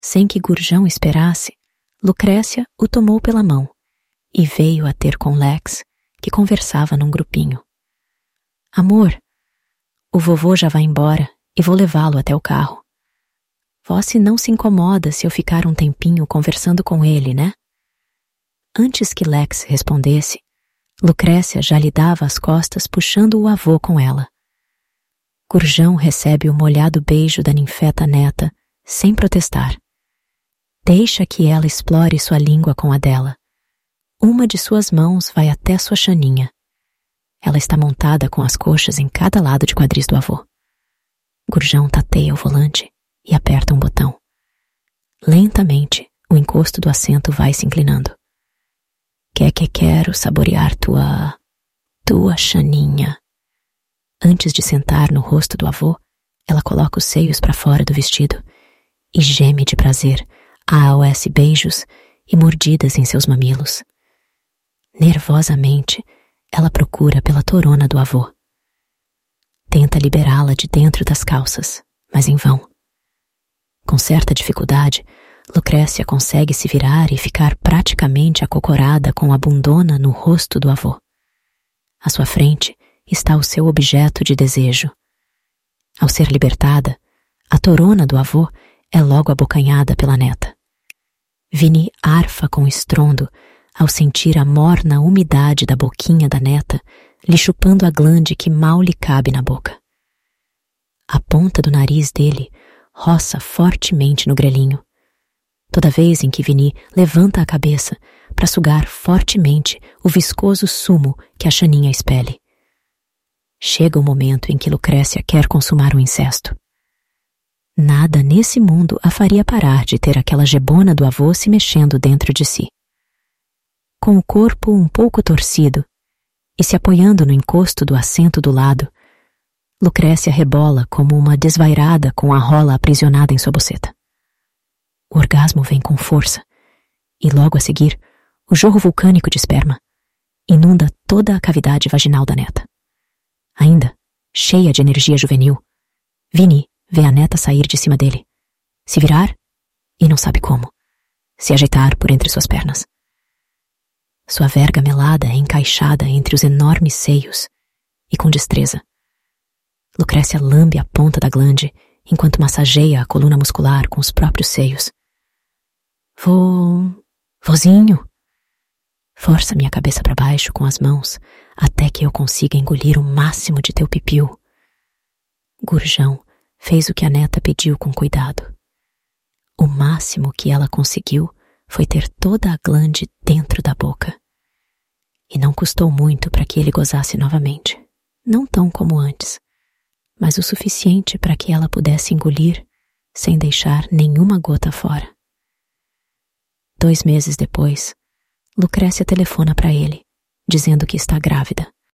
Sem que Gurjão esperasse, Lucrécia o tomou pela mão e veio a ter com Lex, que conversava num grupinho. Amor, o vovô já vai embora e vou levá-lo até o carro. Você não se incomoda se eu ficar um tempinho conversando com ele, né? Antes que Lex respondesse, Lucrécia já lhe dava as costas puxando o avô com ela. Gurjão recebe o molhado beijo da ninfeta neta, sem protestar. Deixa que ela explore sua língua com a dela. Uma de suas mãos vai até sua chaninha. Ela está montada com as coxas em cada lado de quadris do avô. Gurjão tateia o volante e aperta um botão. Lentamente, o encosto do assento vai se inclinando. Quero saborear tua chaninha. Antes de sentar no rosto do avô, ela coloca os seios para fora do vestido e geme de prazer a AOS beijos e mordidas em seus mamilos. Nervosamente, ela procura pela torona do avô. Tenta liberá-la de dentro das calças, mas em vão. Com certa dificuldade, Lucrécia consegue se virar e ficar praticamente acocorada com a bundona no rosto do avô. À sua frente está o seu objeto de desejo. Ao ser libertada, a torona do avô é logo abocanhada pela neta. Vini arfa com estrondo ao sentir a morna umidade da boquinha da neta lhe chupando a glande que mal lhe cabe na boca. A ponta do nariz dele roça fortemente no grelhinho. Toda vez em que Vini levanta a cabeça para sugar fortemente o viscoso sumo que a chaninha expele. Chega o momento em que Lucrécia quer consumar o incesto. Nada nesse mundo a faria parar de ter aquela jebona do avô se mexendo dentro de si. Com o corpo um pouco torcido e se apoiando no encosto do assento do lado, Lucrécia rebola como uma desvairada com a rola aprisionada em sua boceta. O orgasmo vem com força e logo a seguir o jorro vulcânico de esperma inunda toda a cavidade vaginal da neta. Ainda, cheia de energia juvenil, Vini vê a neta sair de cima dele, se virar e não sabe como, se ajeitar por entre suas pernas. Sua verga melada é encaixada entre os enormes seios e com destreza. Lucrécia lambe a ponta da glande enquanto massageia a coluna muscular com os próprios seios. Vozinho, força minha cabeça para baixo com as mãos até que eu consiga engolir o máximo de teu pipiu. Gurjão fez o que a neta pediu com cuidado. O máximo que ela conseguiu foi ter toda a glande dentro da boca. E não custou muito para que ele gozasse novamente. Não tão como antes, mas o suficiente para que ela pudesse engolir sem deixar nenhuma gota fora. 2 meses depois, Lucrécia telefona para ele, dizendo que está grávida.